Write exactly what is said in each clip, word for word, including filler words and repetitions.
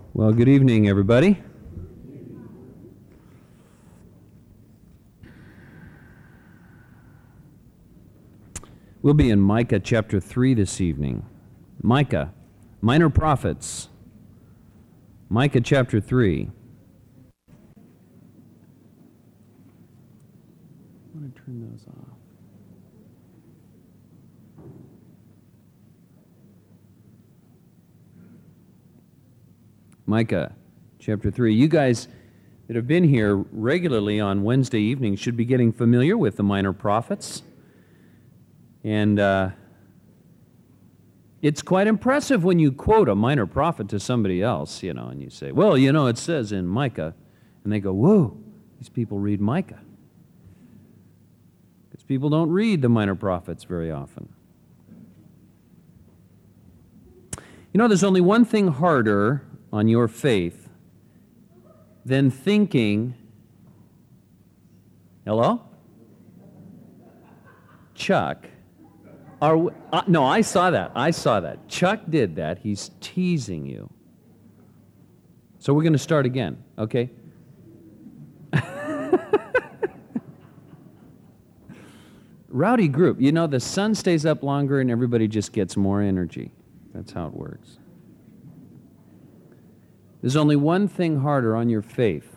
Well, good evening, everybody. We'll be in Micah chapter three this evening. Micah, Minor Prophets. Micah chapter three. I'm going to turn those off. Micah chapter three. You guys that have been here regularly on Wednesday evenings should be getting familiar with the Minor Prophets. And uh, it's quite impressive when you quote a minor prophet to somebody else, you know, and you say, well, you know, it says in Micah. And they go, whoa, these people read Micah. Because people don't read the minor prophets very often. You know, there's only one thing harder on your faith than thinking, hello? Chuck, are we, uh, no, I saw that, I saw that. Chuck did that, he's teasing you. So we're going to start again, okay? Rowdy group, you know, the sun stays up longer and everybody just gets more energy. That's how it works. There's only one thing harder on your faith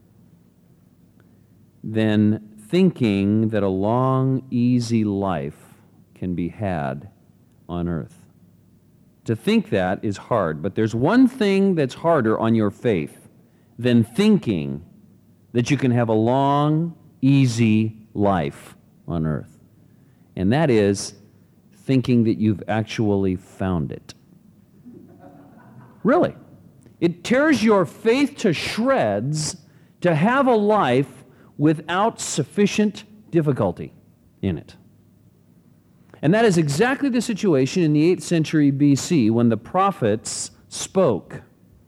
than thinking that a long, easy life can be had on earth. To think that is hard, but there's one thing that's harder on your faith than thinking that you can have a long, easy life on earth. And that is thinking that you've actually found it. Really. It tears your faith to shreds to have a life without sufficient difficulty in it. And that is exactly the situation in the eighth century B C when the prophets spoke.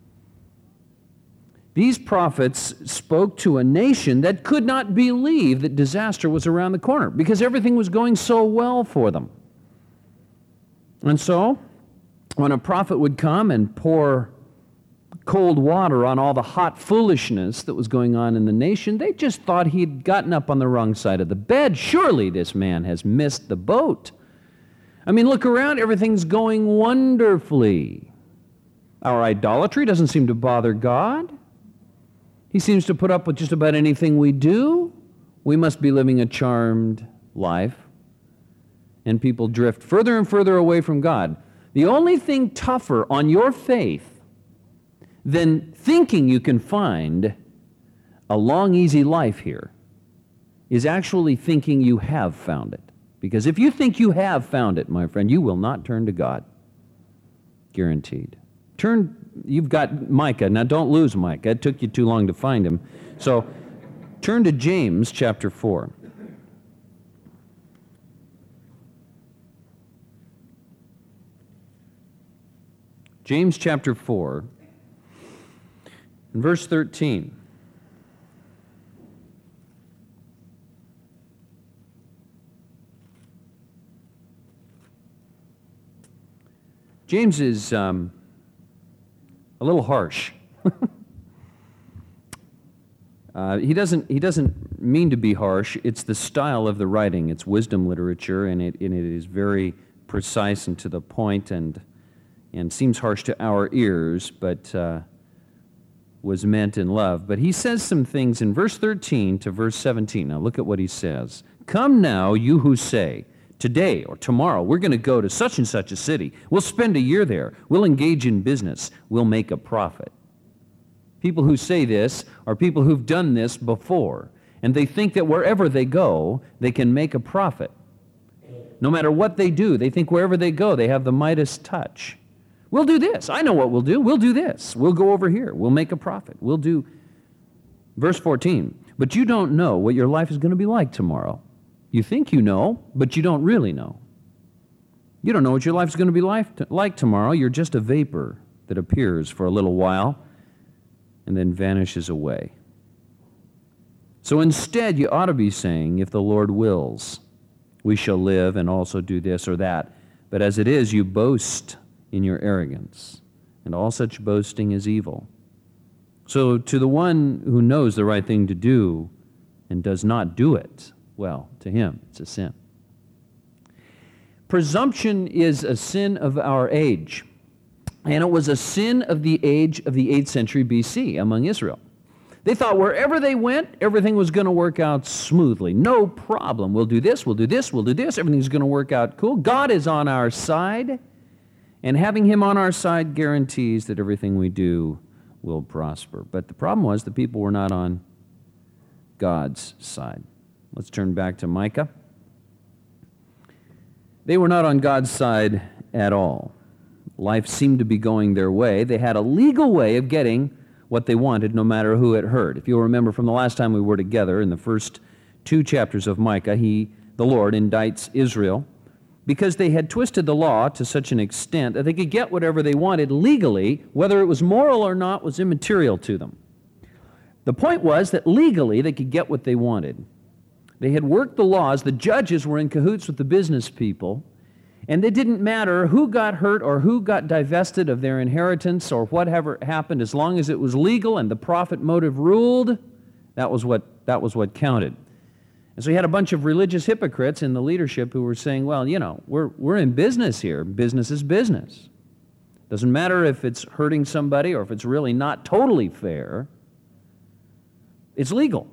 These prophets spoke to a nation that could not believe that disaster was around the corner because everything was going so well for them. And so, when a prophet would come and pour cold water on all the hot foolishness that was going on in the nation, they just thought he'd gotten up on the wrong side of the bed. Surely this man has missed the boat. I mean, look around, everything's going wonderfully. Our idolatry doesn't seem to bother God. He seems to put up with just about anything we do. We must be living a charmed life. And people drift further and further away from God. The only thing tougher on your faith than thinking you can find a long, easy life here is actually thinking you have found it. Because if you think you have found it, my friend, you will not turn to God. Guaranteed. Turn, you've got Micah. Now don't lose Micah. It took you too long to find him. So turn to James chapter four. James chapter four. In verse thirteen, James is um, a little harsh. uh, he doesn't he doesn't mean to be harsh. It's the style of the writing. It's wisdom literature, and it and it is very precise and to the point, and and seems harsh to our ears, but Uh, was meant in love. But he says some things in verse thirteen to verse seventeen. Now look at what he says. Come now, you who say, today or tomorrow we're going to go to such and such a city. We'll spend a year there. We'll engage in business. We'll make a profit. People who say this are people who've done this before, and they think that wherever they go, they can make a profit. No matter what they do, they think wherever they go, they have the Midas touch. We'll do this. I know what we'll do. We'll do this. We'll go over here. We'll make a profit. We'll do... Verse fourteen, but you don't know what your life is going to be like tomorrow. You think you know, but you don't really know. You don't know what your life is going to be like tomorrow. You're just a vapor that appears for a little while and then vanishes away. So instead, you ought to be saying, if the Lord wills, we shall live and also do this or that. But as it is, you boast in your arrogance. and all such boasting is evil. So to the one who knows the right thing to do and does not do it, well, to him it's a sin. Presumption is a sin of our age, and it was a sin of the age of the eighth century B C among Israel. They thought wherever they went, everything was going to work out smoothly. No problem. We'll do this, we'll do this, we'll do this. Everything's going to work out cool. God is on our side, and having him on our side guarantees that everything we do will prosper. But the problem was the people were not on God's side. Let's turn back to Micah. They were not on God's side at all. Life seemed to be going their way. They had a legal way of getting what they wanted, no matter who it hurt. If you'll remember from the last time we were together, in the first two chapters of Micah, he, the Lord, indicts Israel because they had twisted the law to such an extent that they could get whatever they wanted legally. Whether it was moral or not was immaterial to them. The point was that legally they could get what they wanted. They had worked the laws. The judges were in cahoots with the business people, and it didn't matter who got hurt or who got divested of their inheritance or whatever happened, as long as it was legal and the profit motive ruled. That was what that was what counted. And so you had a bunch of religious hypocrites in the leadership who were saying, well, you know, we're we're in business here. Business is business. Doesn't matter if it's hurting somebody or if it's really not totally fair. It's legal.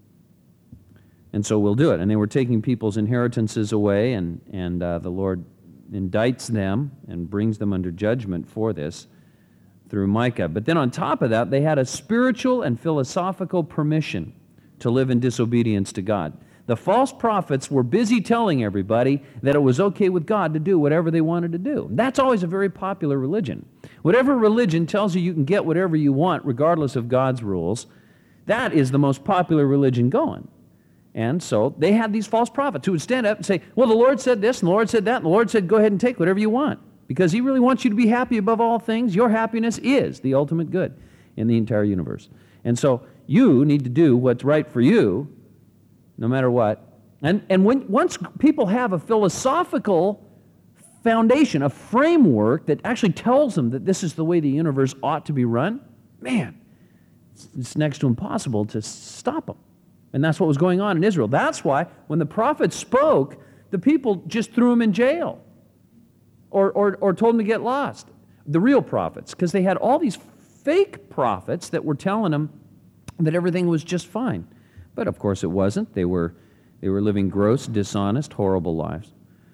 And so we'll do it. And they were taking people's inheritances away, and, and uh, the Lord indicts them and brings them under judgment for this through Micah. But then on top of that, they had a spiritual and philosophical permission to live in disobedience to God. The false prophets were busy telling everybody that it was okay with God to do whatever they wanted to do. That's always a very popular religion. Whatever religion tells you you can get whatever you want regardless of God's rules, that is the most popular religion going. And so they had these false prophets who would stand up and say, well, the Lord said this, and the Lord said that, and the Lord said, go ahead and take whatever you want, because he really wants you to be happy above all things. Your happiness is the ultimate good in the entire universe. And so you need to do what's right for you, no matter what. And, and when, once people have a philosophical foundation, a framework that actually tells them that this is the way the universe ought to be run, man, it's, it's next to impossible to stop them. And that's what was going on in Israel. That's why when the prophets spoke, the people just threw them in jail or, or, or told them to get lost. The real prophets, because they had all these fake prophets that were telling them that everything was just fine. But of course it wasn't. They were, they were living gross, dishonest, horrible lives.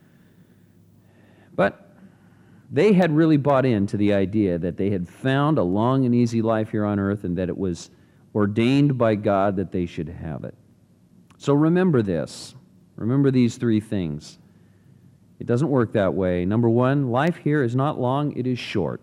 But they had really bought into the idea that they had found a long and easy life here on earth and that it was ordained by God that they should have it. So remember this. Remember these three things. It doesn't work that way. Number one, life here is not long, it is short.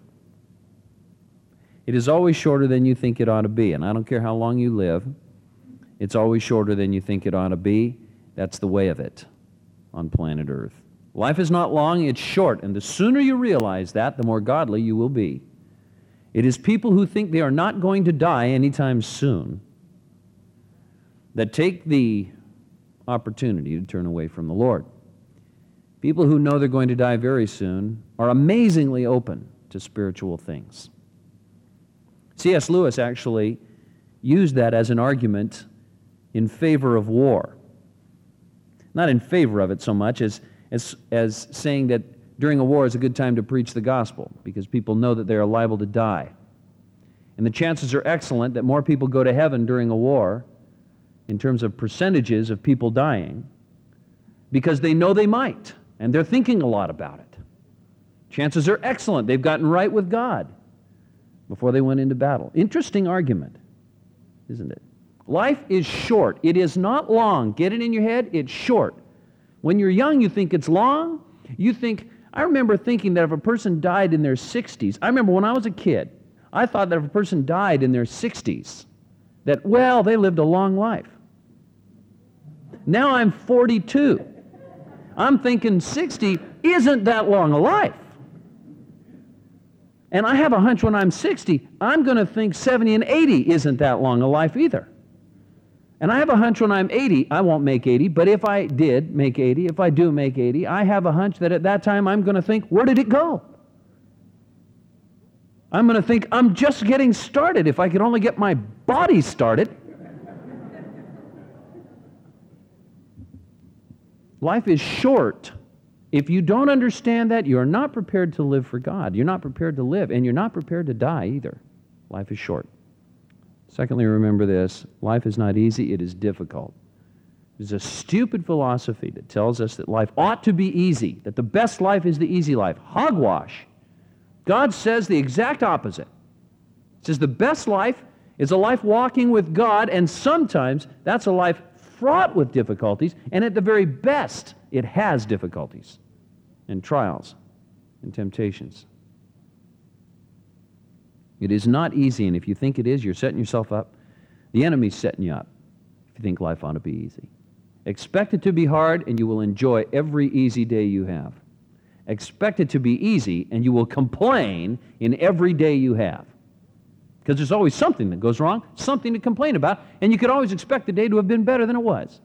It is always shorter than you think it ought to be. And I don't care how long you live, it's always shorter than you think it ought to be. That's the way of it on planet Earth. Life is not long, it's short. And the sooner you realize that, the more godly you will be. It is people who think they are not going to die anytime soon that take the opportunity to turn away from the Lord. People who know they're going to die very soon are amazingly open to spiritual things. C S Lewis actually used that as an argument in favor of war. Not in favor of it so much as, as, as saying that during a war is a good time to preach the gospel because people know that they are liable to die. And the chances are excellent that more people go to heaven during a war in terms of percentages of people dying because they know they might, and they're thinking a lot about it. Chances are excellent they've gotten right with God before they went into battle. Interesting argument, isn't it? Life is short. It is not long. Get it in your head, it's short. When you're young, you think it's long. You think, I remember thinking that if a person died in their sixties, I remember when I was a kid, I thought that if a person died in their sixties, that, well, they lived a long life. Now I'm forty-two. I'm thinking sixty isn't that long a life. And I have a hunch when I'm sixty, I'm going to think seventy and eighty isn't that long a life either. And I have a hunch when I'm eighty, I won't make eighty, but if I did make eighty, if I do make eighty, I have a hunch that at that time I'm going to think, where did it go? I'm going to think, I'm just getting started if I could only get my body started. Life is short. If you don't understand that, you're not prepared to live for God. You're not prepared to live, and you're not prepared to die either. Life is short. Secondly, remember this. Life is not easy, it is difficult. It's a stupid philosophy that tells us that life ought to be easy, that the best life is the easy life. Hogwash. God says the exact opposite. He says the best life is a life walking with God, and sometimes that's a life fraught with difficulties, and at the very best, it has difficulties and trials and temptations. It is not easy, and if you think it is, you're setting yourself up. The enemy's setting you up if you think life ought to be easy. Expect it to be hard, and you will enjoy every easy day you have. Expect it to be easy, and you will complain in every day you have. Because there's always something that goes wrong, something to complain about, and you could always expect the day to have been better than it was.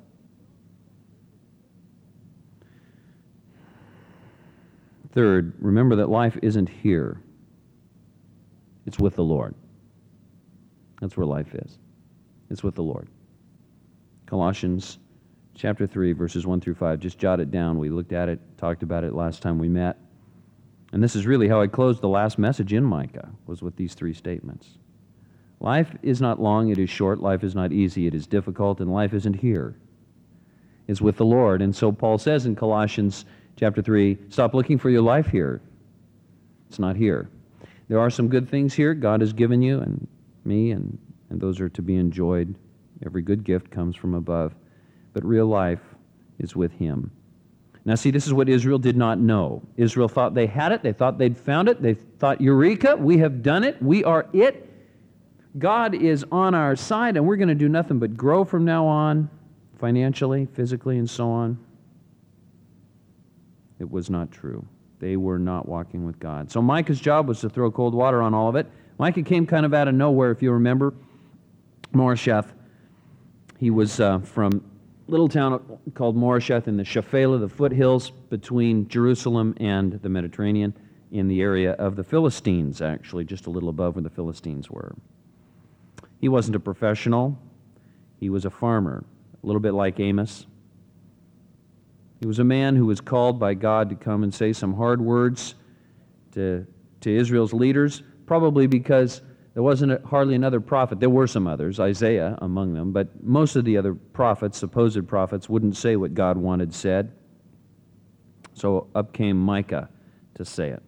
Third, remember that life isn't here. It's with the Lord. That's where life is. It's with the Lord. Colossians chapter three, verses one through five. Just jot it down. We looked at it, talked about it last time we met. And this is really how I closed the last message in Micah, was with these three statements. Life is not long, it is short. Life is not easy, it is difficult. And life isn't here. It's with the Lord. And so Paul says in Colossians chapter three, stop looking for your life here. It's not here. There are some good things here God has given you and me, and, and those are to be enjoyed. Every good gift comes from above. But real life is with Him. Now see, this is what Israel did not know. Israel thought they had it. They thought they'd found it. They thought, Eureka, we have done it. We are it. God is on our side, and we're going to do nothing but grow from now on, financially, physically, and so on. It was not true. They were not walking with God. So Micah's job was to throw cold water on all of it. Micah came kind of out of nowhere, if you remember. Moresheth. He was uh, from a little town called Moresheth in the Shephelah, the foothills between Jerusalem and the Mediterranean, in the area of the Philistines, actually, just a little above where the Philistines were. He wasn't a professional. He was a farmer, a little bit like Amos. He was a man who was called by God to come and say some hard words to, to Israel's leaders, probably because there wasn't a, hardly another prophet. There were some others, Isaiah among them, but most of the other prophets, supposed prophets, wouldn't say what God wanted said. So up came Micah to say it.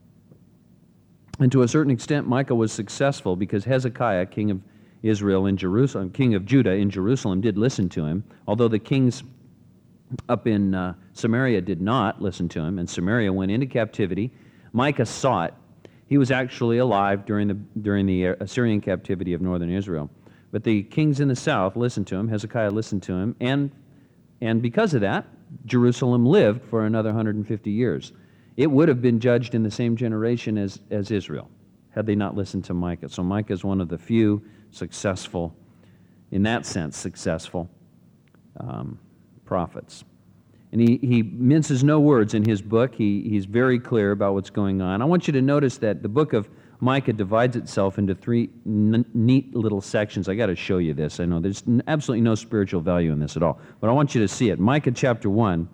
And to a certain extent, Micah was successful because Hezekiah, king of Israel in Jerusalem, king of Judah in Jerusalem, did listen to him, although the kings up in uh, Samaria did not listen to him, and Samaria went into captivity. Micah saw it. He was actually alive during the during the Assyrian captivity of northern Israel. But the kings in the south listened to him. Hezekiah listened to him, and and because of that, Jerusalem lived for another one hundred fifty years. It would have been judged in the same generation as, as Israel, had they not listened to Micah. So Micah is one of the few successful, in that sense, successful um, prophets. And he, he minces no words in his book. He, he's very clear about what's going on. I want you to notice that the book of Micah divides itself into three n- neat little sections. I got to show you this. I know there's n- absolutely no spiritual value in this at all, but I want you to see it. Micah chapter one,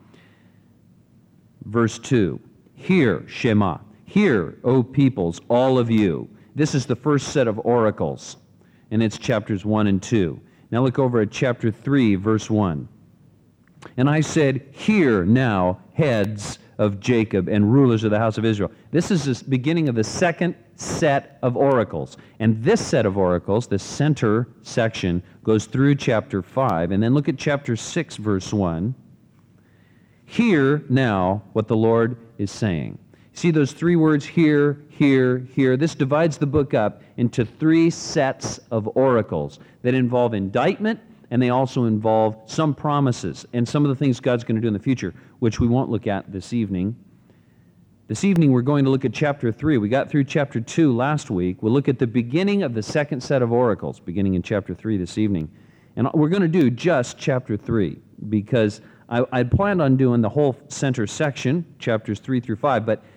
verse two. Hear, Shema. Hear, O peoples, all of you. This is the first set of oracles, and it's chapters one and two. Now look over at chapter three, verse one. And I said, hear now, heads of Jacob and rulers of the house of Israel. This is the beginning of the second set of oracles. And this set of oracles, the center section, goes through chapter five. And then look at chapter six, verse one. Hear now what the Lord is saying. See those three words, hear, hear, hear. This divides the book up into three sets of oracles that involve indictment, and they also involve some promises and some of the things God's going to do in the future, which we won't look at this evening. This evening we're going to look at chapter three. We got through chapter two last week. We'll look at the beginning of the second set of oracles, beginning in chapter three this evening. And we're going to do just chapter three, because I, I planned on doing the whole center section, chapters three through five, but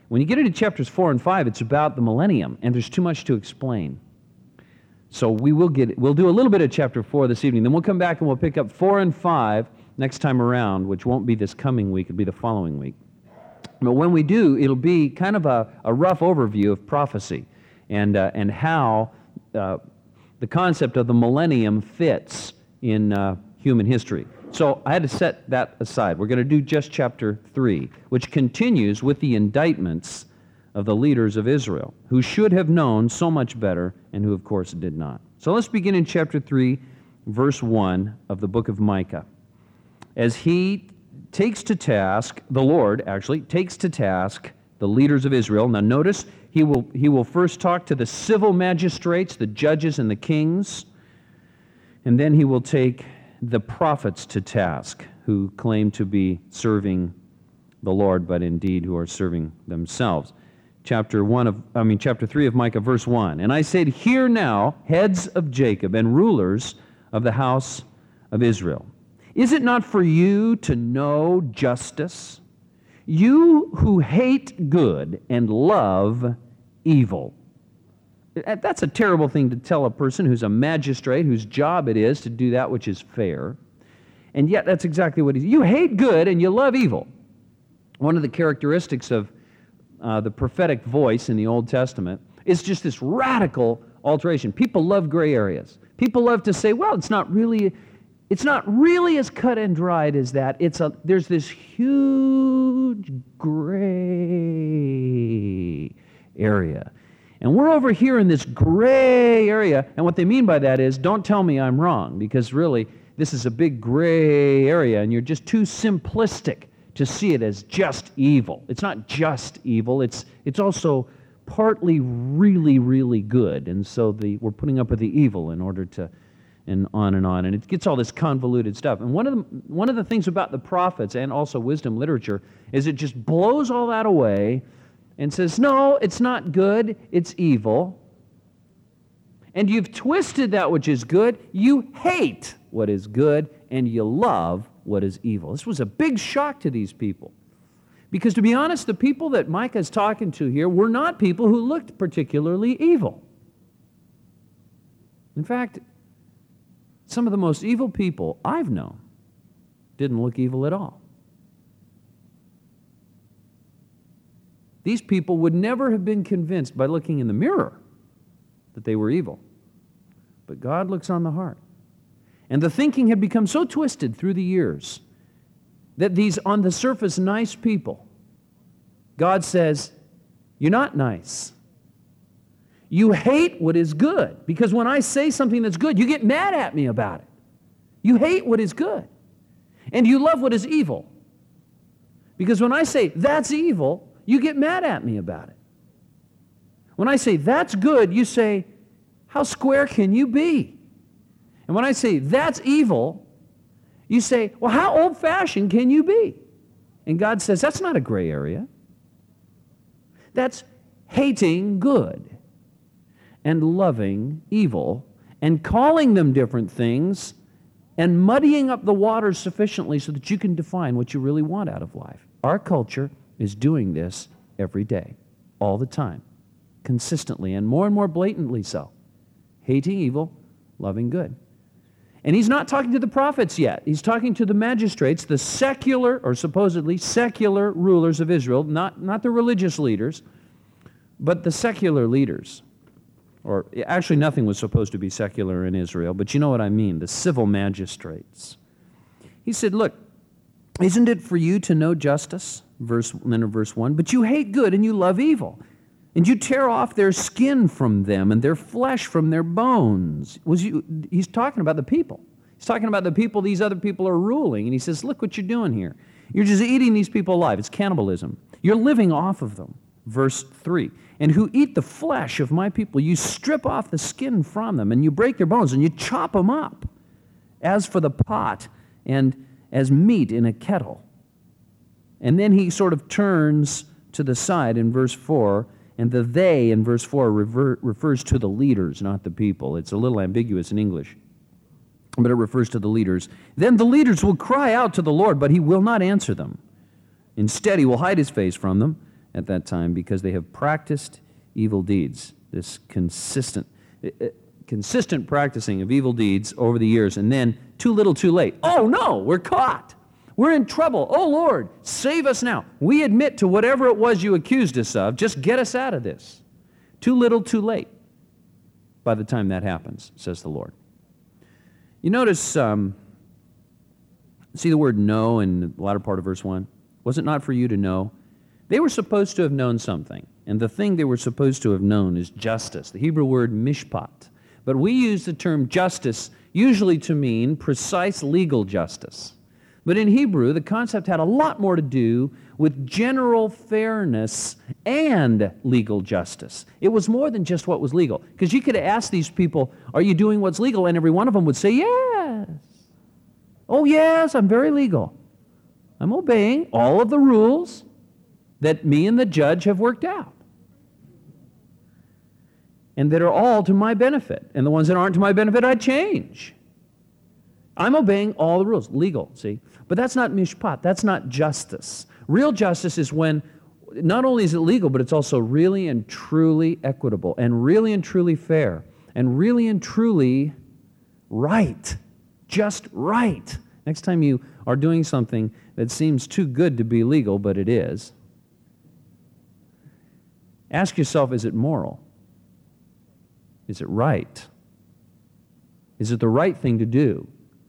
When you get into chapters four and five, it's about the millennium, and there's too much to explain. So we will get, we'll do a little bit of chapter four this evening, then we'll come back and we'll pick up four and five next time around, which won't be this coming week, it'll be the following week. But when we do, it'll be kind of a, a rough overview of prophecy and, uh, and how uh, the concept of the millennium fits in uh, human history. So I had to set that aside. We're going to do just chapter three, which continues with the indictments of the leaders of Israel, who should have known so much better and who, of course, did not. So let's begin in chapter three, verse one of the book of Micah. As he takes to task, the Lord actually takes to task the leaders of Israel. Now notice, he will, he will first talk to the civil magistrates, the judges and the kings, and then he will take the prophets to task, who claim to be serving the Lord, but indeed who are serving themselves. Chapter one of, I mean, chapter three of Micah, verse one. And I said, "Hear now, heads of Jacob and rulers of the house of Israel. Is it not for you to know justice? You who hate good and love evil." That's a terrible thing to tell a person who's a magistrate, whose job it is to do that which is fair. And yet that's exactly what he's... You hate good and you love evil. One of the characteristics of uh, the prophetic voice in the Old Testament is just this radical alteration. People love gray areas. People love to say, well, it's not really... It's not really as cut and dried as that. It's a, there's this huge gray area. And we're over here in this gray area, and what they mean by that is, don't tell me I'm wrong, because really, this is a big gray area, and you're just too simplistic to see it as just evil. It's not just evil, it's it's also partly really, really good, and so the we're putting up with the evil in order to, and on and on, and it gets all this convoluted stuff. And one of the, one of the things about the prophets and also wisdom literature is it just blows all that away and says, no, it's not good, it's evil. And you've twisted that which is good. You hate what is good, and you love what is evil. This was a big shock to these people. Because to be honest, the people that Micah is talking to here were not people who looked particularly evil. In fact, some of the most evil people I've known didn't look evil at all. These people would never have been convinced by looking in the mirror that they were evil. But God looks on the heart. And the thinking had become so twisted through the years that these on the surface nice people, God says, you're not nice. You hate what is good, because when I say something that's good, you get mad at me about it. You hate what is good. And you love what is evil. Because when I say that's evil, you get mad at me about it. When I say that's good, you say, how square can you be? And when I say that's evil, you say, well, how old-fashioned can you be? And God says, that's not a gray area. That's hating good and loving evil and calling them different things and muddying up the waters sufficiently so that you can define what you really want out of life. Our culture is doing this every day, all the time, consistently, and more and more blatantly so. Hating evil, loving good. And he's not talking to the prophets yet. He's talking to the magistrates, the secular, or supposedly secular rulers of Israel, not, not the religious leaders, but the secular leaders. Or actually nothing was supposed to be secular in Israel, but you know what I mean, the civil magistrates. He said, look, isn't it for you to know justice? Verse, then in verse one, but you hate good and you love evil, and you tear off their skin from them and their flesh from their bones. Was you, he's talking about the people. He's talking about the people these other people are ruling, and he says, look what you're doing here. You're just eating these people alive. It's cannibalism. You're living off of them. Verse three, and who eat the flesh of my people, you strip off the skin from them, and you break their bones, and you chop them up, as for the pot and as meat in a kettle. And then he sort of turns to the side in verse four, and the they in verse four rever- refers to the leaders, not the people. It's a little ambiguous in English, but it refers to the leaders. Then the leaders will cry out to the Lord, but he will not answer them. Instead, he will hide his face from them at that time because they have practiced evil deeds, this consistent, uh, consistent practicing of evil deeds over the years, and then too little, too late. Oh no, we're caught. We're in trouble. Oh Lord, save us now. We admit to whatever it was you accused us of. Just get us out of this. Too little, too late by the time that happens, says the Lord. You notice, um, see the word know in the latter part of verse one? Was it not for you to know? They were supposed to have known something, and the thing they were supposed to have known is justice, the Hebrew word mishpat. But we use the term justice usually to mean precise legal justice. But in Hebrew, the concept had a lot more to do with general fairness and legal justice. It was more than just what was legal. Because you could ask these people, are you doing what's legal? And every one of them would say, yes. Oh, yes, I'm very legal. I'm obeying all of the rules that me and the judge have worked out. And that are all to my benefit. And the ones that aren't to my benefit, I change. I'm obeying all the rules, legal, see? But that's not mishpat, that's not justice. Real justice is when not only is it legal, but it's also really and truly equitable, and really and truly fair, and really and truly right, just right. Next time you are doing something that seems too good to be legal, but it is, ask yourself, is it moral? Is it right? Is it the right thing to do?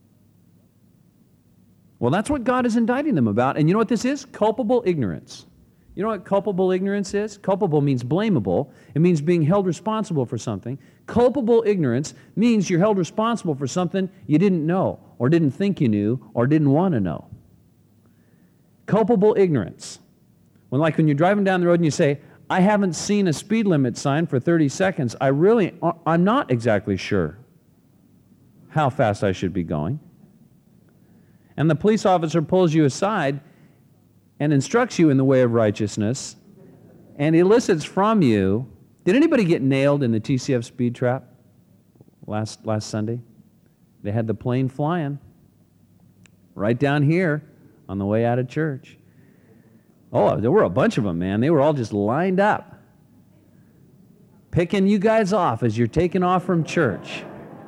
Well, that's what God is indicting them about. And you know what this is? Culpable ignorance. You know what culpable ignorance is? Culpable means blamable. It means being held responsible for something. Culpable ignorance means you're held responsible for something you didn't know, or didn't think you knew, or didn't want to know. Culpable ignorance. When, like when you're driving down the road and you say, I haven't seen a speed limit sign for thirty seconds. I really, I'm not exactly sure how fast I should be going. And the police officer pulls you aside and instructs you in the way of righteousness and elicits from you, did anybody get nailed in the T C F speed trap last, last Sunday? They had the plane flying right down here on the way out of church. Oh, there were a bunch of them, man. They were all just lined up, picking you guys off as you're taking off from church.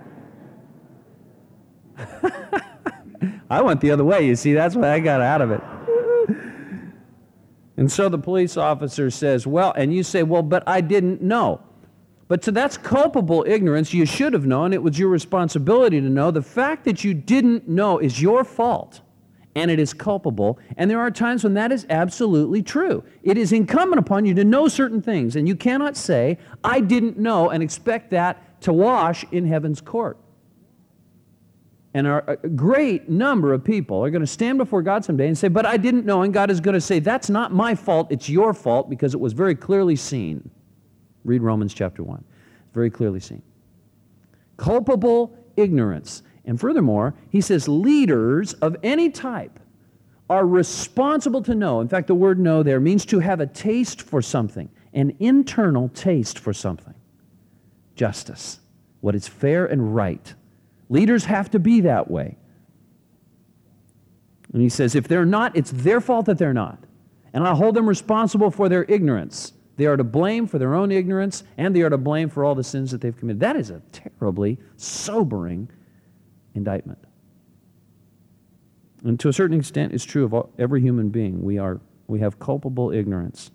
I went the other way, you see, that's what I got out of it. And so the police officer says, well, and you say, well, but I didn't know. But so that's culpable ignorance. You should have known. It was your responsibility to know. The fact that you didn't know is your fault, and it is culpable. And there are times when that is absolutely true. It is incumbent upon you to know certain things, and you cannot say, I didn't know, and expect that to wash in heaven's court. And a great number of people are going to stand before God someday and say, but I didn't know, and God is going to say, that's not my fault, it's your fault, because it was very clearly seen. Read Romans chapter one. Very clearly seen. Culpable ignorance. And furthermore, he says leaders of any type are responsible to know. In fact, the word know there means to have a taste for something, an internal taste for something. Justice, what is fair and right. Leaders have to be that way. And he says, if they're not, it's their fault that they're not. And I hold them responsible for their ignorance. They are to blame for their own ignorance, and they are to blame for all the sins that they've committed. That is a terribly sobering indictment. And to a certain extent, it's true of all, every human being. We are, we have culpable ignorance.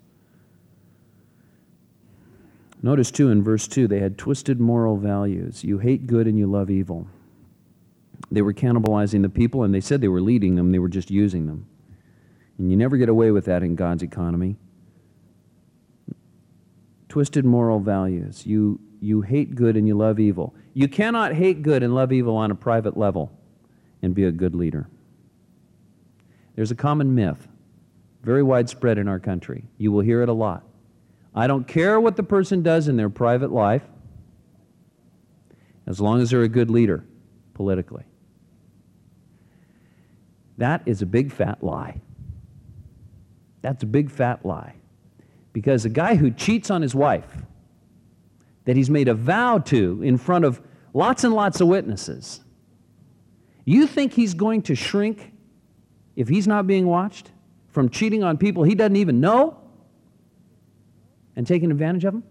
Notice, too, in verse two, they had twisted moral values. You hate good and you love evil. They were cannibalizing the people, and they said they were leading them. They were just using them. And you never get away with that in God's economy. Twisted moral values. You, you hate good and you love evil. You cannot hate good and love evil on a private level and be a good leader. There's a common myth, very widespread in our country. You will hear it a lot. I don't care what the person does in their private life, as long as they're a good leader politically. That is a big fat lie. That's a big fat lie. Because a guy who cheats on his wife, that he's made a vow to in front of lots and lots of witnesses, you think he's going to shrink if he's not being watched from cheating on people he doesn't even know? and taken advantage of them?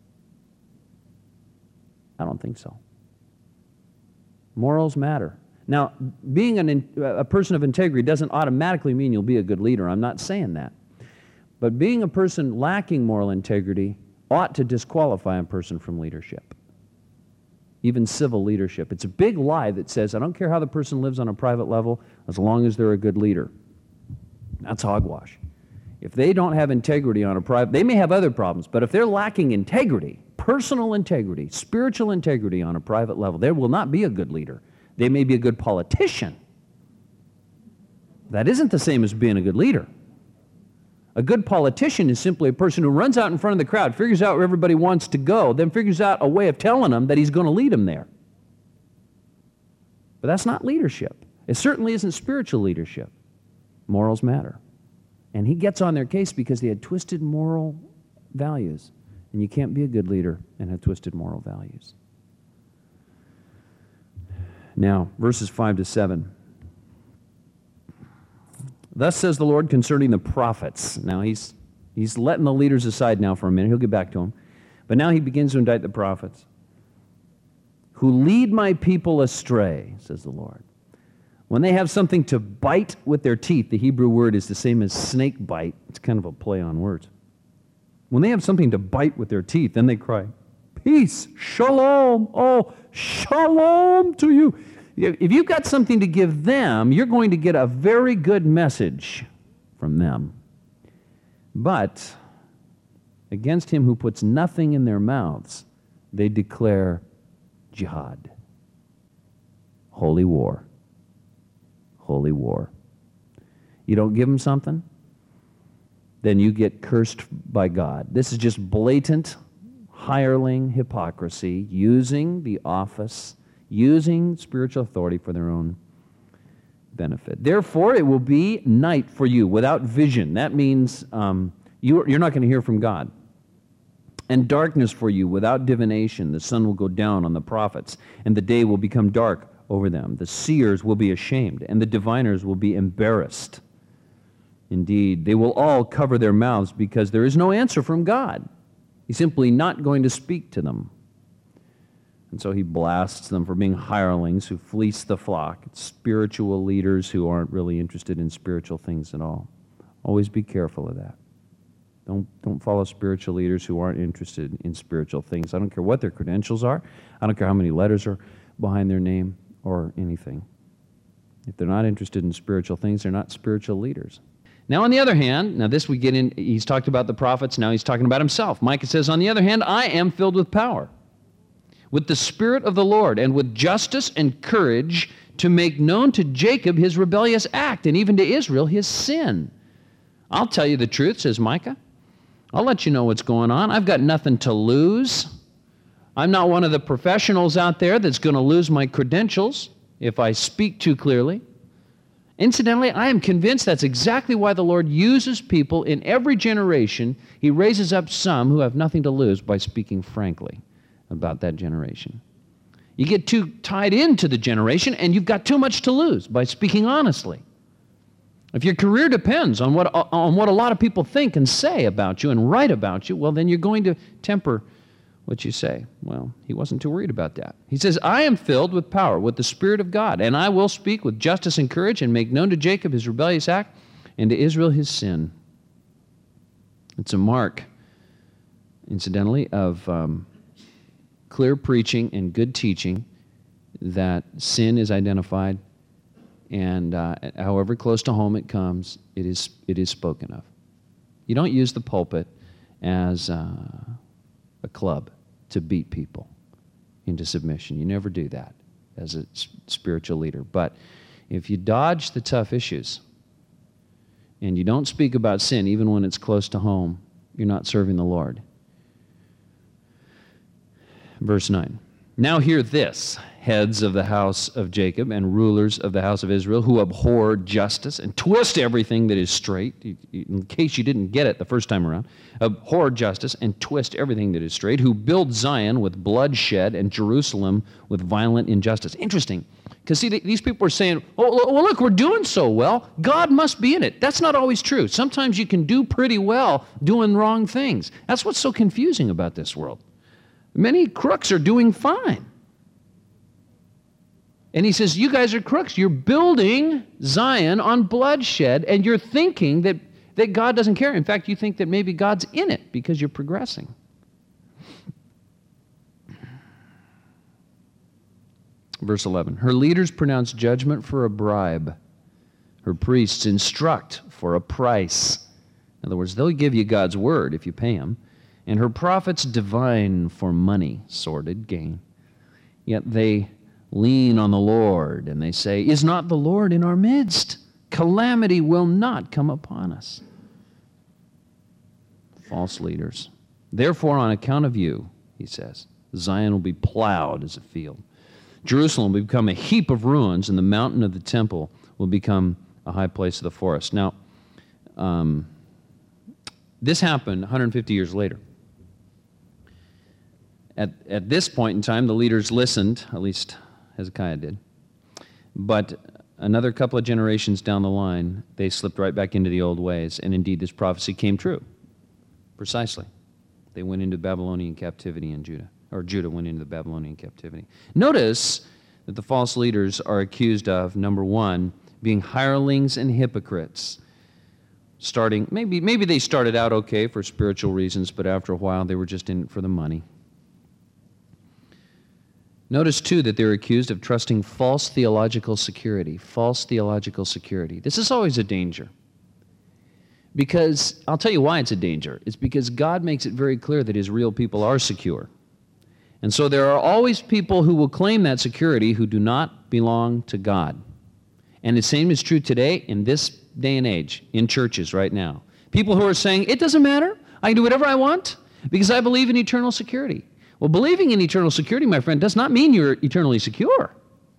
I don't think so. Morals matter. Now, being an, a person of integrity doesn't automatically mean you'll be a good leader. I'm not saying that. But being a person lacking moral integrity ought to disqualify a person from leadership, even civil leadership. It's a big lie that says, I don't care how the person lives on a private level, as long as they're a good leader. That's hogwash. If they don't have integrity on a private, they may have other problems, but if they're lacking integrity, personal integrity, spiritual integrity on a private level, they will not be a good leader. They may be a good politician. That isn't the same as being a good leader. A good politician is simply a person who runs out in front of the crowd, figures out where everybody wants to go, then figures out a way of telling them that he's going to lead them there. But that's not leadership. It certainly isn't spiritual leadership. Morals matter. And he gets on their case because they had twisted moral values. And you can't be a good leader and have twisted moral values. Now, verses five to seven. Thus says the Lord concerning the prophets. Now, he's, he's letting the leaders aside now for a minute. He'll get back to them. But now he begins to indict the prophets. Who lead my people astray, says the Lord. When they have something to bite with their teeth, the Hebrew word is the same as snake bite. It's kind of a play on words. When they have something to bite with their teeth, then they cry, peace, shalom, oh, shalom to you. If you've got something to give them, you're going to get a very good message from them. But against him who puts nothing in their mouths, they declare jihad, holy war, holy war. You don't give them something, then you get cursed by God. This is just blatant hireling hypocrisy, using the office, using spiritual authority for their own benefit. Therefore, it will be night for you without vision. That means um, you, you're not going to hear from God. And darkness for you without divination. The sun will go down on the prophets, and the day will become dark over them. The seers will be ashamed, and the diviners will be embarrassed. Indeed, they will all cover their mouths because there is no answer from God. He's simply not going to speak to them. And so he blasts them for being hirelings who fleece the flock. It's spiritual leaders who aren't really interested in spiritual things at all. Always be careful of that. Don't, don't follow spiritual leaders who aren't interested in spiritual things. I don't care what their credentials are. I don't care how many letters are behind their name or anything. If they're not interested in spiritual things, they're not spiritual leaders. Now, on the other hand, now this we get in, he's talked about the prophets, now he's talking about himself. Micah says, on the other hand, I am filled with power, with the Spirit of the Lord, and with justice and courage to make known to Jacob his rebellious act, and even to Israel his sin. I'll tell you the truth, says Micah. I'll let you know what's going on. I've got nothing to lose. I'm not one of the professionals out there that's going to lose my credentials if I speak too clearly. Incidentally, I am convinced that's exactly why the Lord uses people in every generation. He raises up some who have nothing to lose by speaking frankly about that generation. You get too tied into the generation, and you've got too much to lose by speaking honestly. If your career depends on what, on what a lot of people think and say about you and write about you, well, then you're going to temper what you say. Well, he wasn't too worried about that. He says, I am filled with power, with the Spirit of God, and I will speak with justice and courage and make known to Jacob his rebellious act and to Israel his sin. It's a mark, incidentally, of um, clear preaching and good teaching that sin is identified, and uh, however close to home it comes, it is, it is spoken of. You don't use the pulpit as uh, a club to beat people into submission. You never do that as a spiritual leader. But if you dodge the tough issues and you don't speak about sin even when it's close to home, you're not serving the Lord. Verse nine. Now hear this, heads of the house of Jacob and rulers of the house of Israel, who abhor justice and twist everything that is straight. In case you didn't get it the first time around, abhor justice and twist everything that is straight, who build Zion with bloodshed and Jerusalem with violent injustice. Interesting. Because see, these people are saying, oh, well, look, we're doing so well. God must be in it. That's not always true. Sometimes you can do pretty well doing wrong things. That's what's so confusing about this world. Many crooks are doing fine. And he says, you guys are crooks. You're building Zion on bloodshed, and you're thinking that, that God doesn't care. In fact, you think that maybe God's in it because you're progressing. Verse eleven, her leaders pronounce judgment for a bribe. Her priests instruct for a price. In other words, they'll give you God's word if you pay them. And her prophets divine for money, sordid gain. Yet they lean on the Lord, and they say, is not the Lord in our midst? Calamity will not come upon us. False leaders. Therefore, on account of you, he says, Zion will be plowed as a field. Jerusalem will become a heap of ruins, and the mountain of the temple will become a high place of the forest. Now, um, this happened one hundred fifty years later. At, at this point in time, the leaders listened, at least Hezekiah did. But another couple of generations down the line, they slipped right back into the old ways, and indeed this prophecy came true. Precisely. They went into Babylonian captivity in Judah. Or Judah went into the Babylonian captivity. Notice that the false leaders are accused of, number one, being hirelings and hypocrites. Starting, maybe, maybe they started out okay for spiritual reasons, but after a while they were just in it for the money. Notice, too, that they're accused of trusting false theological security. False theological security. This is always a danger. Because, I'll tell you why it's a danger. It's because God makes it very clear that his real people are secure. And so there are always people who will claim that security who do not belong to God. And the same is true today in this day and age in churches right now. People who are saying, it doesn't matter, I can do whatever I want because I believe in eternal security. Well, believing in eternal security, my friend, does not mean you're eternally secure.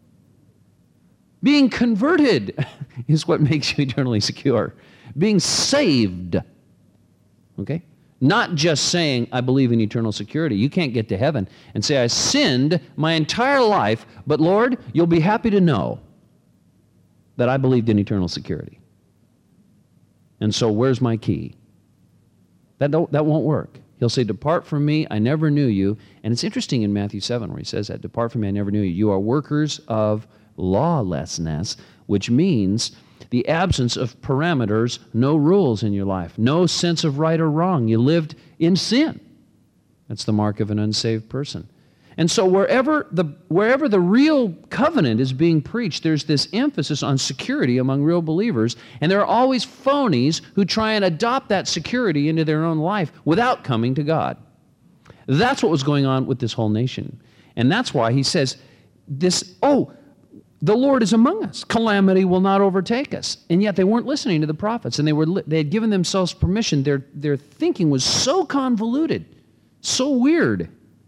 Being converted is what makes you eternally secure. Being saved, okay? Not just saying, I believe in eternal security. You can't get to heaven and say, I sinned my entire life, but Lord, you'll be happy to know that I believed in eternal security. And so where's my key? That, don't, that won't work. He'll say, depart from me, I never knew you. And it's interesting in Matthew seven where he says that, depart from me, I never knew you. You are workers of lawlessness, which means the absence of parameters, no rules in your life, no sense of right or wrong. You lived in sin. That's the mark of an unsaved person. And so wherever the, wherever the real covenant is being preached, there's this emphasis on security among real believers, and there are always phonies who try and adopt that security into their own life without coming to God. That's what was going on with this whole nation. And that's why he says this, oh, the Lord is among us. Calamity will not overtake us. And yet they weren't listening to the prophets, and they were they had given themselves permission. Their, their thinking was so convoluted, so weird,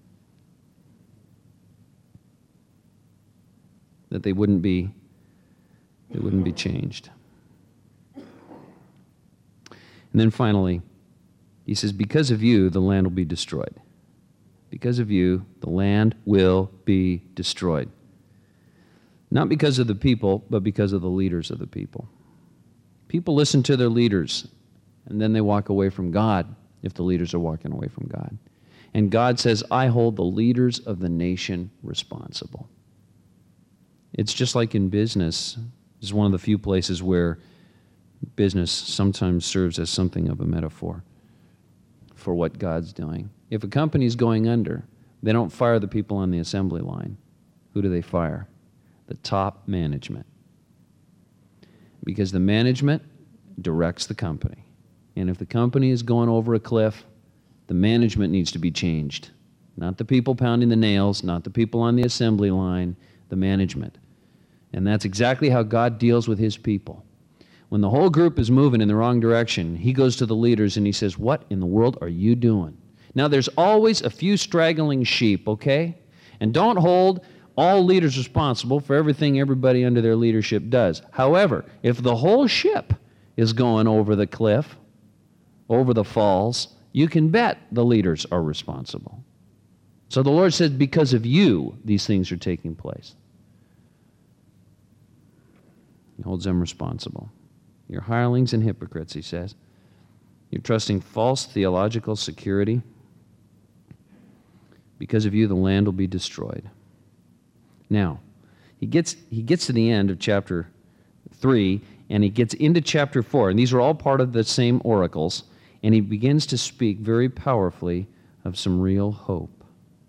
that they wouldn't be, they wouldn't be changed. And then finally, he says, because of you, the land will be destroyed. Because of you, the land will be destroyed. Not because of the people, but because of the leaders of the people. People listen to their leaders, and then they walk away from God if the leaders are walking away from God. And God says, I hold the leaders of the nation responsible. It's just like in business. This is one of the few places where business sometimes serves as something of a metaphor for what God's doing. If a company's going under, they don't fire the people on the assembly line. Who do they fire? The top management. Because the management directs the company. And if the company is going over a cliff, the management needs to be changed. Not the people pounding the nails, not the people on the assembly line, the management. And that's exactly how God deals with his people. When the whole group is moving in the wrong direction, he goes to the leaders and he says, what in the world are you doing? Now, there's always a few straggling sheep, okay? And don't hold all leaders responsible for everything everybody under their leadership does. However, if the whole ship is going over the cliff, over the falls, you can bet the leaders are responsible. So the Lord said, because of you, these things are taking place. He holds them responsible. You're hirelings and hypocrites, he says. You're trusting false theological security. Because of you, the land will be destroyed. Now, he gets, he gets to the end of chapter three, and he gets into chapter four, and these are all part of the same oracles, and he begins to speak very powerfully of some real hope,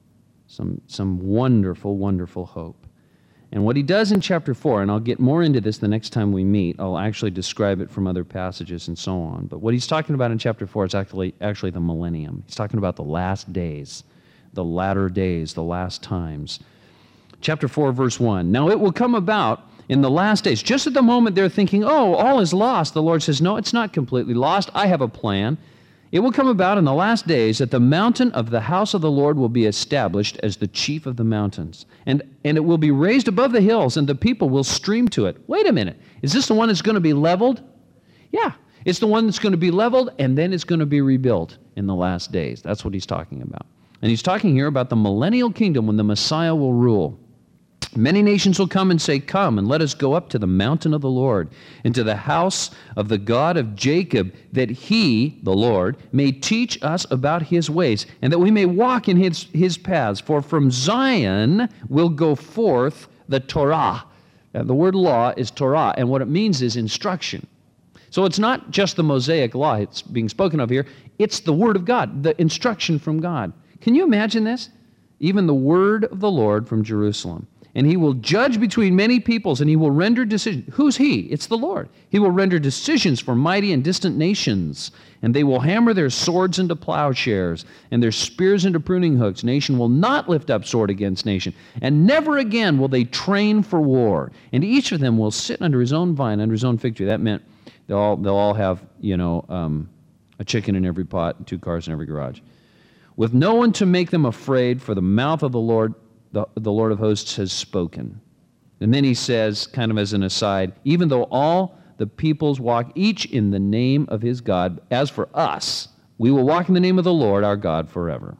some, some wonderful, wonderful hope. And what he does in chapter four, and I'll get more into this the next time we meet, I'll actually describe it from other passages and so on, but what he's talking about in chapter four is actually, actually the millennium. He's talking about the last days, the latter days, the last times. Chapter four, verse one, now it will come about in the last days, just at the moment they're thinking, oh, all is lost, the Lord says, no, it's not completely lost. I have a plan. It will come about in the last days that the mountain of the house of the Lord will be established as the chief of the mountains, and, and it will be raised above the hills, and the people will stream to it. Wait a minute. Is this the one that's going to be leveled? Yeah, it's the one that's going to be leveled, and then it's going to be rebuilt in the last days. That's what he's talking about. And he's talking here about the millennial kingdom when the Messiah will rule. Many nations will come and say, come and let us go up to the mountain of the Lord, and to the house of the God of Jacob, that he, the Lord, may teach us about his ways, and that we may walk in his, his paths. For from Zion will go forth the Torah. Now, the word law is Torah, and what it means is instruction. So it's not just the Mosaic law it's being spoken of here, it's the word of God, the instruction from God. Can you imagine this? Even the word of the Lord from Jerusalem. And he will judge between many peoples, and he will render decisions. Who's he? It's the Lord. He will render decisions for mighty and distant nations, and they will hammer their swords into plowshares and their spears into pruning hooks. Nation will not lift up sword against nation, and never again will they train for war. And each of them will sit under his own vine, under his own fig tree. That meant they'll all, they'll all have, you know, um, a chicken in every pot and two cars in every garage. With no one to make them afraid, for the mouth of the Lord The, the Lord of hosts has spoken. And then he says, kind of as an aside, even though all the peoples walk each in the name of his God, as for us, we will walk in the name of the Lord our God forever.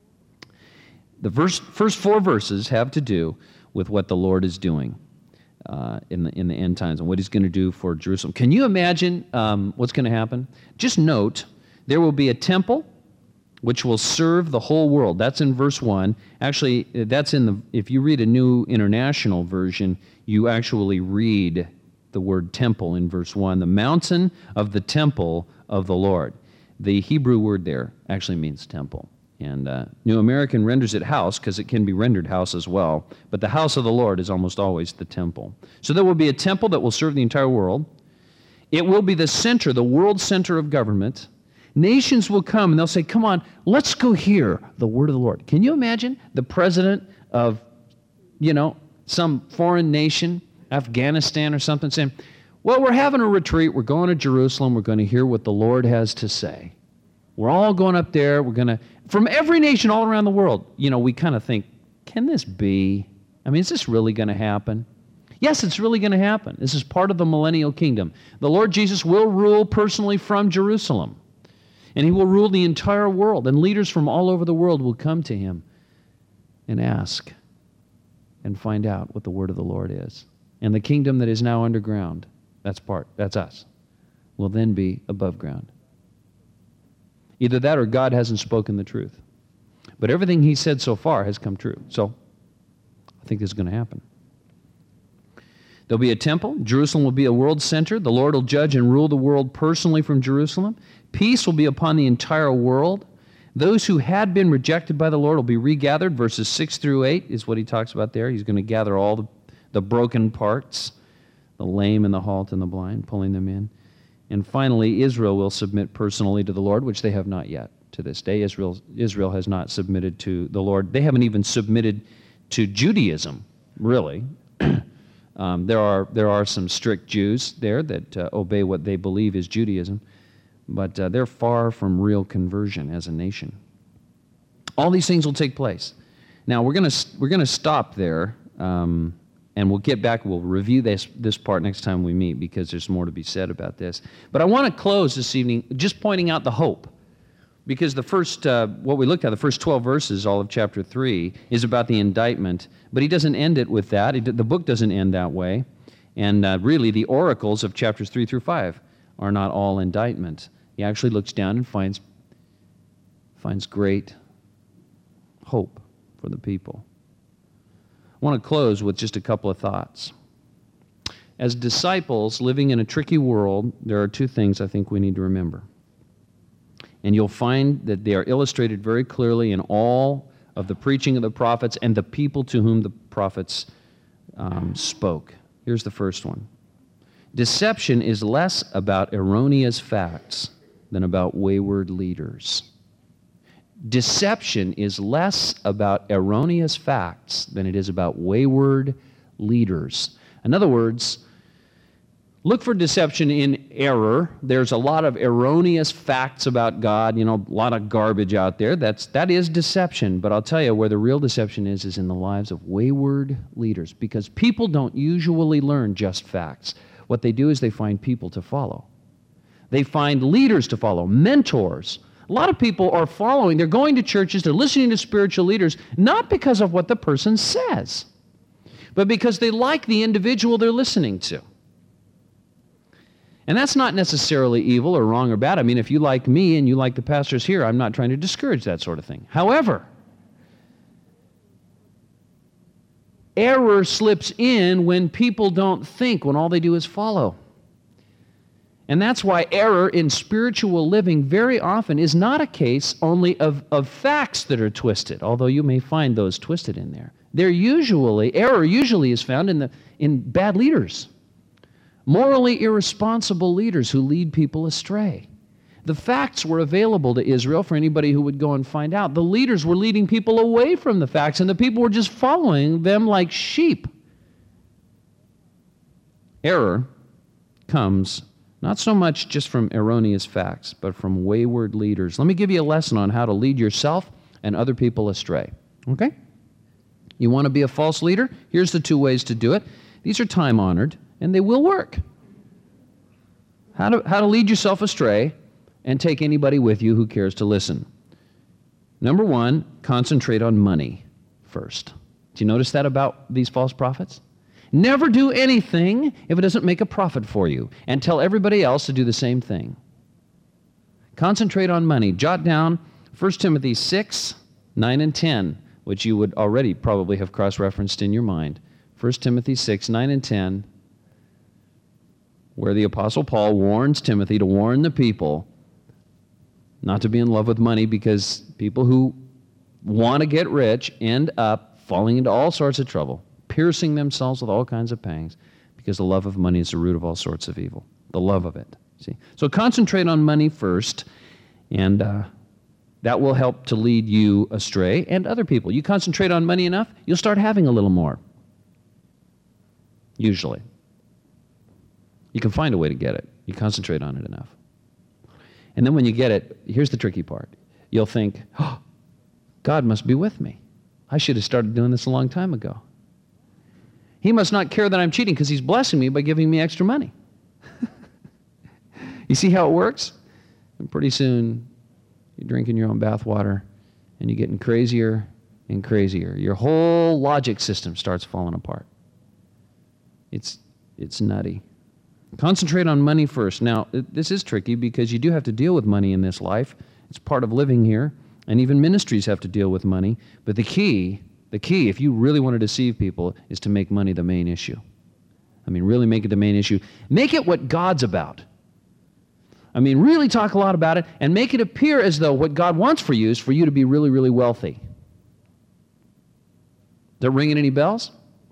The verse, first four verses have to do with what the Lord is doing uh, in the in the end times and what he's going to do for Jerusalem. Can you imagine um, what's going to happen? Just note, there will be a temple which will serve the whole world. That's in verse one. Actually, that's in the, if you read a New International Version, you actually read the word temple in verse one, the mountain of the temple of the Lord. The Hebrew word there actually means temple. And uh, New American renders it house because it can be rendered house as well. But the house of the Lord is almost always the temple. So there will be a temple that will serve the entire world. It will be the center, the world center of government. Nations will come and they'll say, come on, let's go hear the word of the Lord. Can you imagine the president of, you know, some foreign nation, Afghanistan or something, saying, well, we're having a retreat. We're going to Jerusalem. We're going to hear what the Lord has to say. We're all going up there. We're going to, from every nation all around the world, you know, we kind of think, can this be? I mean, is this really going to happen? Yes, it's really going to happen. This is part of the millennial kingdom. The Lord Jesus will rule personally from Jerusalem. And he will rule the entire world, and leaders from all over the world will come to him and ask and find out what the word of the Lord is. And the kingdom that is now underground, that's part, that's us, will then be above ground. Either that or God hasn't spoken the truth. But everything he said so far has come true. So I think this is going to happen. There'll be a temple. Jerusalem will be a world center. The Lord will judge and rule the world personally from Jerusalem. Peace will be upon the entire world. Those who had been rejected by the Lord will be regathered. Verses six through eight is what he talks about there. He's going to gather all the, the broken parts, the lame and the halt and the blind, pulling them in. And finally, Israel will submit personally to the Lord, which they have not yet to this day. Israel, Israel has not submitted to the Lord. They haven't even submitted to Judaism, really. Um, there are there are some strict Jews there that uh, obey what they believe is Judaism, but uh, they're far from real conversion as a nation. All these things will take place. Now we're gonna we're gonna stop there, um, and we'll get back. We'll review this this part next time we meet because there's more to be said about this. But I want to close this evening just pointing out the hope. Because the first, uh, what we looked at, the first twelve verses, all of chapter three, is about the indictment. But he doesn't end it with that. He, the book doesn't end that way. And uh, really, the oracles of chapters three through five are not all indictment. He actually looks down and finds, finds great hope for the people. I want to close with just a couple of thoughts. As disciples living in a tricky world, there are two things I think we need to remember. And you'll find that they are illustrated very clearly in all of the preaching of the prophets and the people to whom the prophets um, spoke. Here's the first one. Deception is less about erroneous facts than about wayward leaders. Deception is less about erroneous facts than it is about wayward leaders. In other words, look for deception in error. There's a lot of erroneous facts about God, you know, a lot of garbage out there. That's, that is deception. But I'll tell you where the real deception is, is in the lives of wayward leaders. Because people don't usually learn just facts. What they do is they find people to follow. They find leaders to follow, mentors. A lot of people are following. They're going to churches. They're listening to spiritual leaders, not because of what the person says, but because they like the individual they're listening to. And that's not necessarily evil or wrong or bad. I mean, if you like me and you like the pastors here, I'm not trying to discourage that sort of thing. However, error slips in when people don't think, when all they do is follow. And that's why error in spiritual living very often is not a case only of, of facts that are twisted, although you may find those twisted in there. They're usually, error usually is found in the in bad leaders. Morally irresponsible leaders who lead people astray. The facts were available to Israel for anybody who would go and find out. The leaders were leading people away from the facts, and the people were just following them like sheep. Error comes not so much just from erroneous facts, but from wayward leaders. Let me give you a lesson on how to lead yourself and other people astray. Okay? You want to be a false leader? Here's the two ways to do it. These are time-honored, and they will work. How to, how to lead yourself astray and take anybody with you who cares to listen. Number one, concentrate on money first. Do you notice that about these false prophets? Never do anything if it doesn't make a profit for you, and tell everybody else to do the same thing. Concentrate on money. Jot down First Timothy six, nine, and ten, which you would already probably have cross-referenced in your mind. First Timothy six, nine, and ten, where the Apostle Paul warns Timothy to warn the people not to be in love with money, because people who want to get rich end up falling into all sorts of trouble, piercing themselves with all kinds of pangs, because the love of money is the root of all sorts of evil. The love of it. See? So concentrate on money first, and uh, that will help to lead you astray and other people. You concentrate on money enough, you'll start having a little more. Usually. You can find a way to get it. You concentrate on it enough. And then when you get it, here's the tricky part. You'll think, oh, God must be with me. I should have started doing this a long time ago. He must not care that I'm cheating because he's blessing me by giving me extra money. You see how it works? And pretty soon, you're drinking your own bathwater, and you're getting crazier and crazier. Your whole logic system starts falling apart. It's, it's nutty. Concentrate on money first. Now, this is tricky because you do have to deal with money in this life. It's part of living here, and even ministries have to deal with money. But the key, the key, if you really want to deceive people, is to make money the main issue. I mean, really make it the main issue. Make it what God's about. I mean, really talk a lot about it, and make it appear as though what God wants for you is for you to be really, really wealthy. Is that ringing any bells?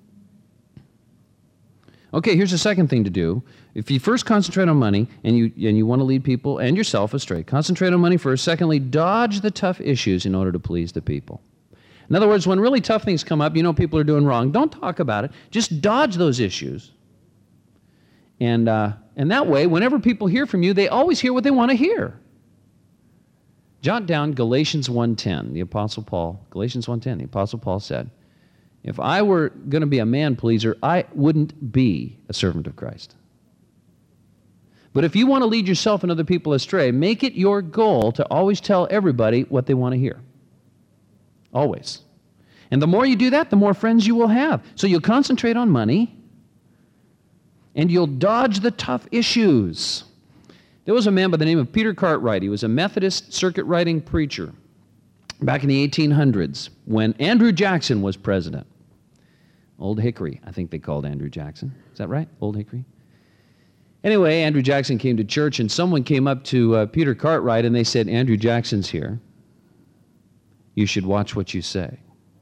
Okay, here's the second thing to do. If you first concentrate on money, and you and you want to lead people and yourself astray, concentrate on money first. Secondly, dodge the tough issues in order to please the people. In other words, when really tough things come up, you know people are doing wrong, don't talk about it. Just dodge those issues. And, uh, and that way, whenever people hear from you, they always hear what they want to hear. Jot down Galatians one ten, the Apostle Paul. Galatians one ten, the Apostle Paul said, if I were going to be a man-pleaser, I wouldn't be a servant of Christ. But if you want to lead yourself and other people astray, make it your goal to always tell everybody what they want to hear. Always. And the more you do that, the more friends you will have. So you'll concentrate on money, and you'll dodge the tough issues. There was a man by the name of Peter Cartwright. He was a Methodist circuit-riding preacher back in the eighteen hundreds when Andrew Jackson was president. Old Hickory, I think they called Andrew Jackson. Is that right? Old Hickory? Anyway, Andrew Jackson came to church, and someone came up to uh, Peter Cartwright, and they said, Andrew Jackson's here. You should watch what you say.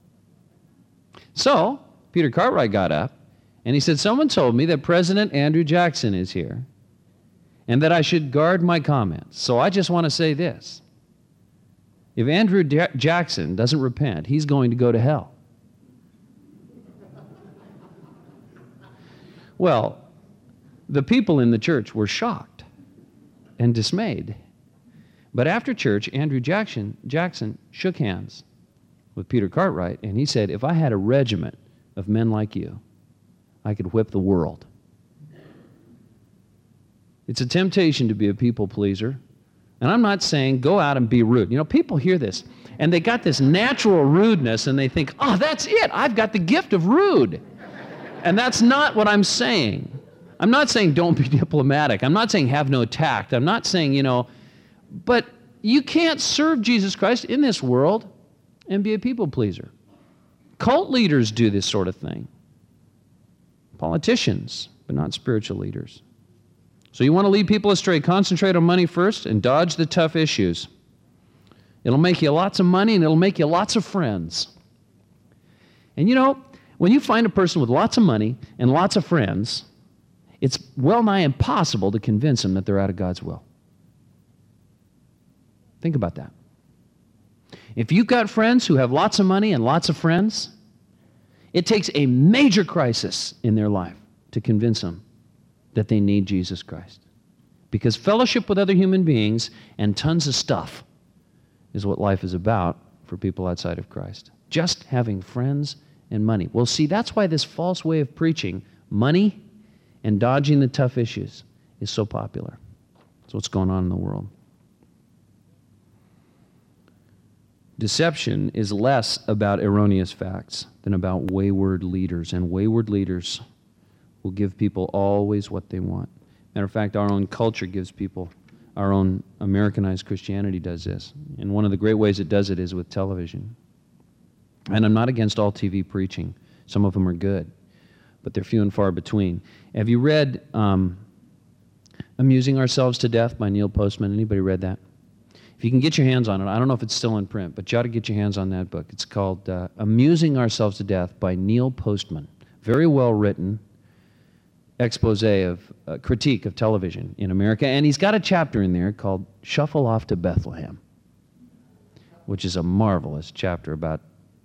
So, Peter Cartwright got up, and he said, someone told me that President Andrew Jackson is here, and that I should guard my comments. So I just want to say this. If Andrew D- Jackson doesn't repent, he's going to go to hell. Well, the people in the church were shocked and dismayed. But after church, Andrew Jackson, Jackson shook hands with Peter Cartwright, and he said, if I had a regiment of men like you, I could whip the world. It's a temptation to be a people pleaser. And I'm not saying go out and be rude. You know, people hear this, and they got this natural rudeness, and they think, oh, that's it. I've got the gift of rude. And that's not what I'm saying. I'm not saying don't be diplomatic. I'm not saying have no tact. I'm not saying, you know, but you can't serve Jesus Christ in this world and be a people pleaser. Cult leaders do this sort of thing. Politicians, but not spiritual leaders. So you want to lead people astray, concentrate on money first and dodge the tough issues. It'll make you lots of money and it'll make you lots of friends. And you know, when you find a person with lots of money and lots of friends, it's well nigh impossible to convince them that they're out of God's will. Think about that. If you've got friends who have lots of money and lots of friends, it takes a major crisis in their life to convince them that they need Jesus Christ. Because fellowship with other human beings and tons of stuff is what life is about for people outside of Christ. Just having friends and money. Well, see, that's why this false way of preaching, money and dodging the tough issues, is so popular. That's what's going on in the world. Deception is less about erroneous facts than about wayward leaders, and wayward leaders will give people always what they want. Matter of fact, our own culture gives people, our own Americanized Christianity does this. And one of the great ways it does it is with television. And I'm not against all T V preaching. Some of them are good, but they're few and far between. Have you read um, Amusing Ourselves to Death by Neil Postman? Anybody read that? If you can get your hands on it, I don't know if it's still in print, but you ought to get your hands on that book. It's called uh, Amusing Ourselves to Death by Neil Postman. Very well written expose of uh, critique of television in America, and he's got a chapter in there called Shuffle Off to Bethlehem, which is a marvelous chapter about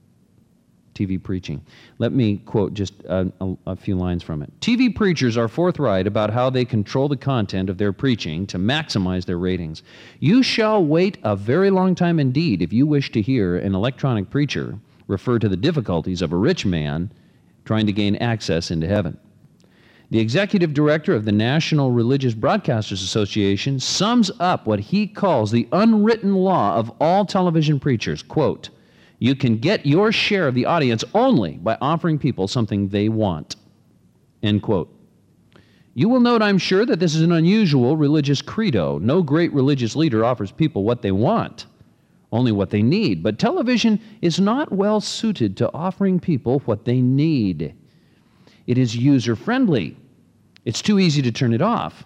T V preaching. Let me quote just a, a, a few lines from it. T V preachers are forthright about how they control the content of their preaching to maximize their ratings. You shall wait a very long time indeed if you wish to hear an electronic preacher refer to the difficulties of a rich man trying to gain access into heaven. The executive director of the National Religious Broadcasters Association sums up what he calls the unwritten law of all television preachers. Quote, you can get your share of the audience only by offering people something they want. End quote. You will note, I'm sure, that this is an unusual religious credo. No great religious leader offers people what they want, only what they need. But television is not well suited to offering people what they need. It is user-friendly. It's too easy to turn it off.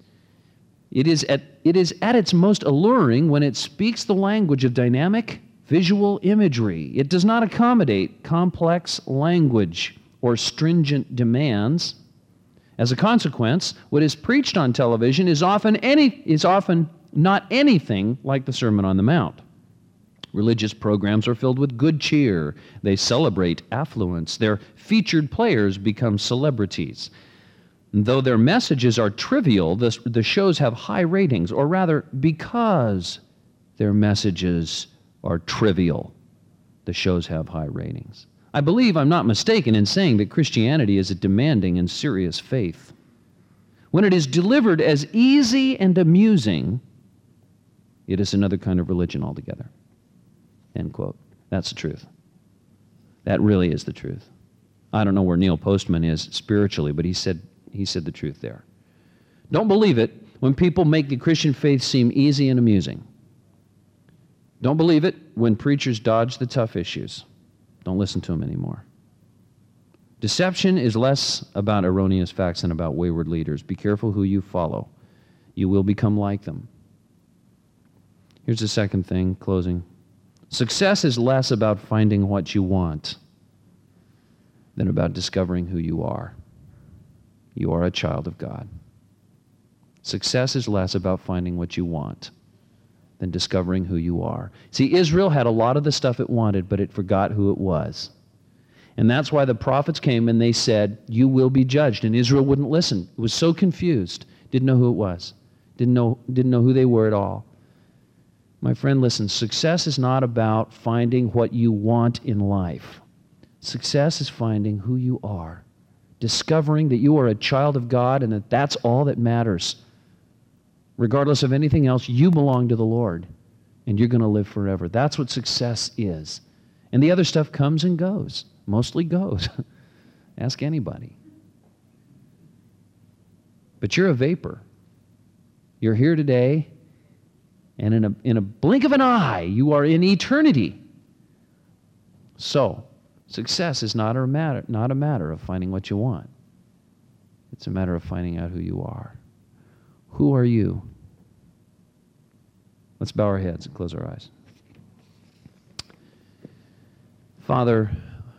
It is at, it is at its most alluring when it speaks the language of dynamic visual imagery. It does not accommodate complex language or stringent demands. As a consequence, what is preached on television is often any is often not anything like the Sermon on the Mount. Religious programs are filled with good cheer. They celebrate affluence. Their featured players become celebrities. And though their messages are trivial, the, the shows have high ratings, or rather, because their messages are trivial, the shows have high ratings. I believe I'm not mistaken in saying that Christianity is a demanding and serious faith. When it is delivered as easy and amusing, it is another kind of religion altogether. End quote. That's the truth. That really is the truth. I don't know where Neil Postman is spiritually, but he said he said the truth there. Don't believe it when people make the Christian faith seem easy and amusing. Don't believe it when preachers dodge the tough issues. Don't listen to them anymore. Deception is less about erroneous facts than about wayward leaders. Be careful who you follow. You will become like them. Here's the second thing, closing. Success is less about finding what you want than about discovering who you are. You are a child of God. Success is less about finding what you want than discovering who you are. See, Israel had a lot of the stuff it wanted, but it forgot who it was. And that's why the prophets came and they said, you will be judged. And Israel wouldn't listen. It was so confused. Didn't know who it was. Didn't know, didn't know who they were at all. My friend, listen, success is not about finding what you want in life. Success is finding who you are, discovering that you are a child of God and that that's all that matters. Regardless of anything else, you belong to the Lord, and you're going to live forever. That's what success is. And the other stuff comes and goes, mostly goes. Ask anybody. But you're a vapor. You're here today, and in a, in a blink of an eye, you are in eternity. So, success is not a matter, not a matter of finding what you want. It's a matter of finding out who you are. Who are you? Let's bow our heads and close our eyes. Father,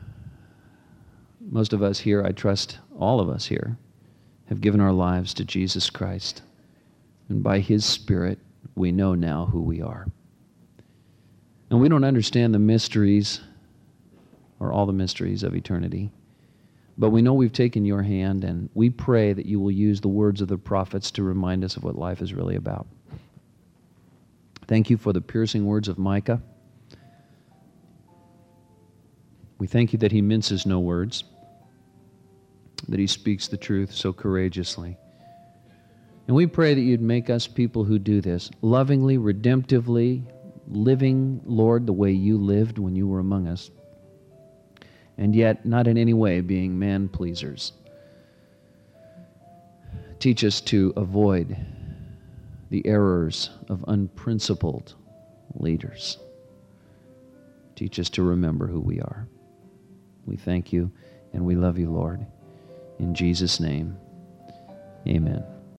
most of us here, I trust all of us here, have given our lives to Jesus Christ. And by His Spirit, we know now who we are. And we don't understand the mysteries or all the mysteries of eternity. But we know we've taken your hand, and we pray that you will use the words of the prophets to remind us of what life is really about. Thank you for the piercing words of Micah. We thank you that he minces no words, that he speaks the truth so courageously. And we pray that you'd make us people who do this, lovingly, redemptively, living, Lord, the way you lived when you were among us, and yet not in any way being man-pleasers. Teach us to avoid the errors of unprincipled leaders. Teach us to remember who we are. We thank you and we love you, Lord. In Jesus' name, amen.